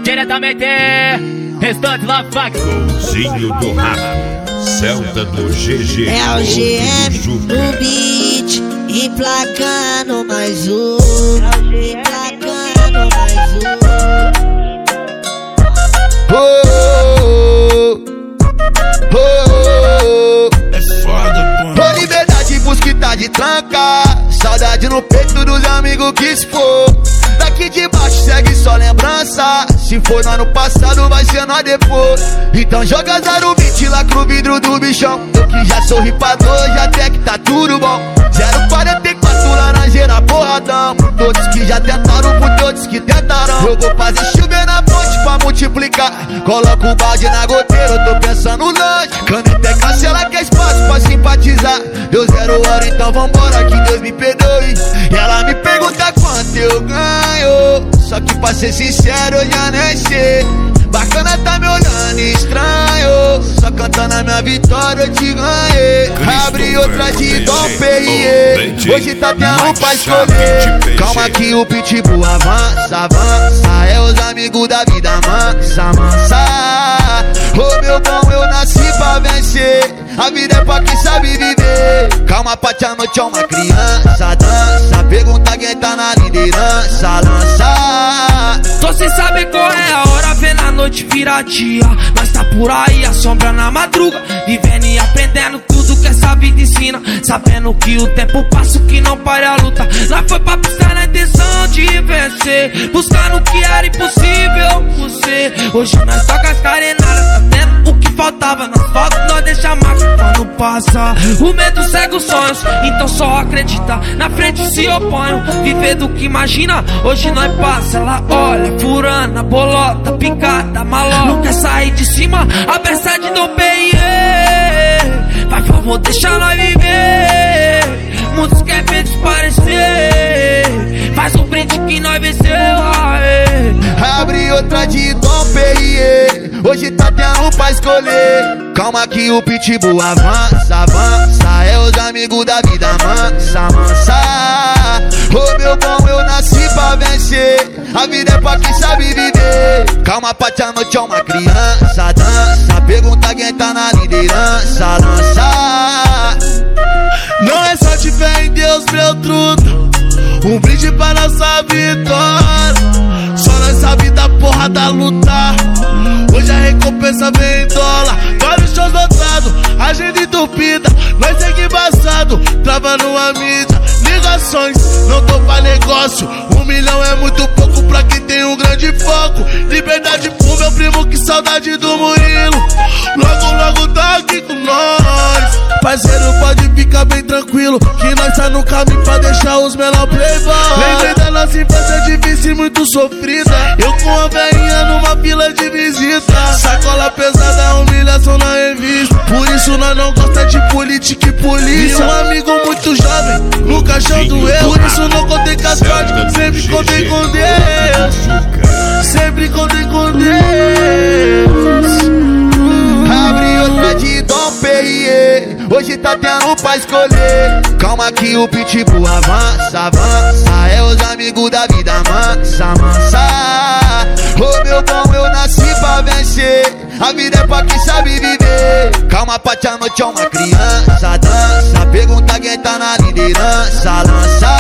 diretamente Restante La Fax. Zinho do Rato, Celta do GG. É o GM no beat, emplacando mais um. Emplacando mais um. É foda, pô. Ô liberdade, busca e tá de tranca. Saudade no peito dos amigos que se for. Daqui de baixo segue só lembrança. Se for no ano passado, vai ser nós depois. Então joga 020 lá pro vidro do bichão. Eu que já sou ripador, já até que tá tudo bom. 044 laranjeira porradão. Todos que já tentaram, por todos que tentaram. Eu vou fazer chover na ponte pra multiplicar. Coloco o balde na goteira, eu tô pensando longe. Caneta é cancela que é espaço pra simpatizar. Deu 0 hora, então vambora, que Deus me perdoe. E ela me pergunta quanto eu ganho. Só que pra ser sincero eu já nem sei. Bacana tá me olhando estranho. Só cantando a minha vitória eu te ganhei. Abri outra de Dom Perrier. Hoje tá tendo pra escolher. Calma que o pitbull avança, avança. É os amigos da vida mansa, mansa. Ô meu bom, eu nasci pra vencer. A vida é pra quem sabe viver. Calma, Pati, a noite é uma criança. Dança, pergunta quem tá na liderança. Lança. Tô sem saber qual é a hora, vê na noite vira dia. Nós tá por aí, a sombra na madruga. Vivendo e aprendendo tudo que essa vida ensina. Sabendo que o tempo passa, que não para a luta. Nós foi pra buscar na intenção de vencer. Buscando o que era impossível por ser. Hoje nós toca as carenadas, tá vendo o que faltava. Nas fotos nós deixa marca quando passa. O medo cega os sonhos, então só acredita. Na frente se oponho, viver do que imagina. Hoje nós passa, ela olha, furana, bolota, picada, malota. Não quer sair de cima, a peça de Dom Perrier. Vai, favor, deixa nós viver. Muitos querem ver desaparecer. Faz um brinde que nós venceu, aê. Abre outra de Dom Perrier. Hoje tá tendo pra escolher. Calma que o pitbull avança, avança. É os amigos da vida mansa, mansa. Ô meu bom, eu nasci pra vencer. A vida é pra quem sabe viver. Calma, Pati, a noite é uma criança. Dança, pergunta quem tá na liderança. Lança. Não é só de fé em Deus, meu truto. Um brinde pra nossa vitória. Só nós sabe da porra da luta. Hoje a recompensa vem em dólar. Vários shows lotados, agenda entupida. Nós segue embaçado, travando a mídia. Ligações, não tô pra negócio. 1 milhão é muito pouco pra quem tem um grande foco. Liberdade pro meu primo, que saudade do Murilo. Logo, logo tá aqui com nós. Parceiro, pode ficar bem tranquilo, que nós tá no caminho pra deixar os menor playboy. Lembrei da nossa infância difícil e muito sofrida. Eu com a velhinha numa fila de visita. Sacola pesada, humilhação na revista. Por isso nós não gosta de política e polícia. E um amigo muito jovem, no caixão do eu. Por isso não contei com as sortes, sempre contei com Deus. Sempre contei com Deus. Abre outra de Dom Perrier. Hoje tá tendo pra escolher. Calma que o pitbull avança, avança. É os amigos da vida mansa, mansa. Ô meu bom, eu nasci pra vencer. A vida é pra quem sabe viver. Calma, Pati, a noite é uma criança. Dança, pergunta quem tá na liderança. Lança.